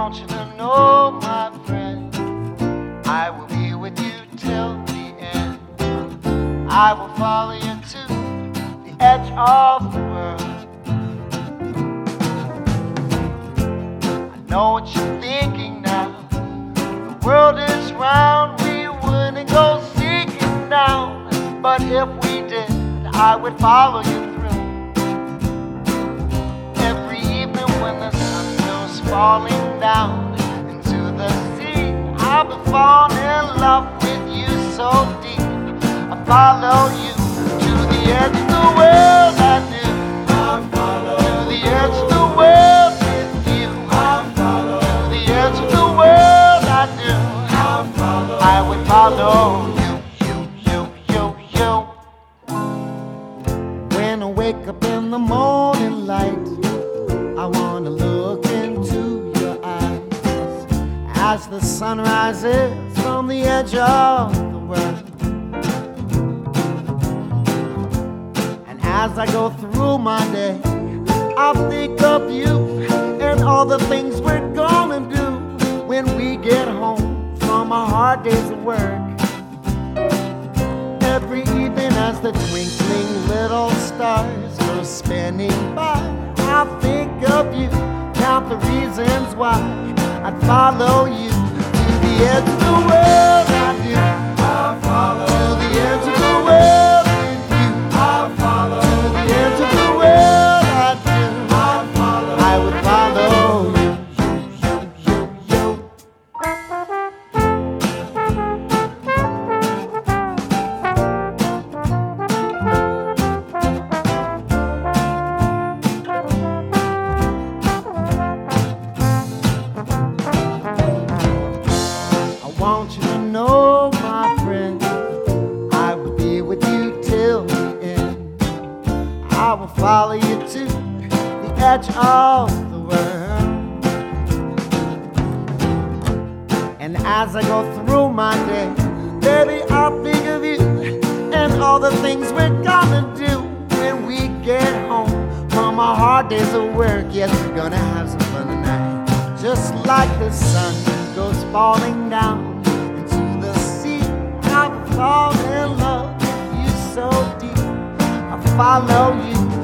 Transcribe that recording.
want you to know, my friend, I will be with you till the end. I will follow you to the edge of the world. I know what you're thinking now. The world is round, we wouldn't go seeking down. But if we did, I would follow you through. Every evening when the sun goes falling down into the sea, I'll be falling in love with you so deep. I follow you to the edge of the world, I do. I follow to the edge of the world with you. I follow to the edge of the world, I do. I would follow you. When I wake up in the morning light, I wanna look into your eyes as the sun rises from the edge of the world. And as I go through my day, I'll think of you and all the things we're gonna do when we get home from our hard days of work. Every evening as the twinkling little stars go spinning by, I'll think of you, count the reasons why I'd follow you to the edge of the world, I do. I'll follow to the edge of the world with you. I'll follow to the edge of the world, I do. I'll follow. I would follow you. I want you to know, my friend, I will be with you till the end. I will follow you to the edge of the world. And as I go through my day, baby, I'll think of you and all the things we're gonna do when we get home from our hard days of work. Yes, we're gonna have some fun tonight. Just like the sun goes falling down into the sea, I will fall in love with you so deep. I follow you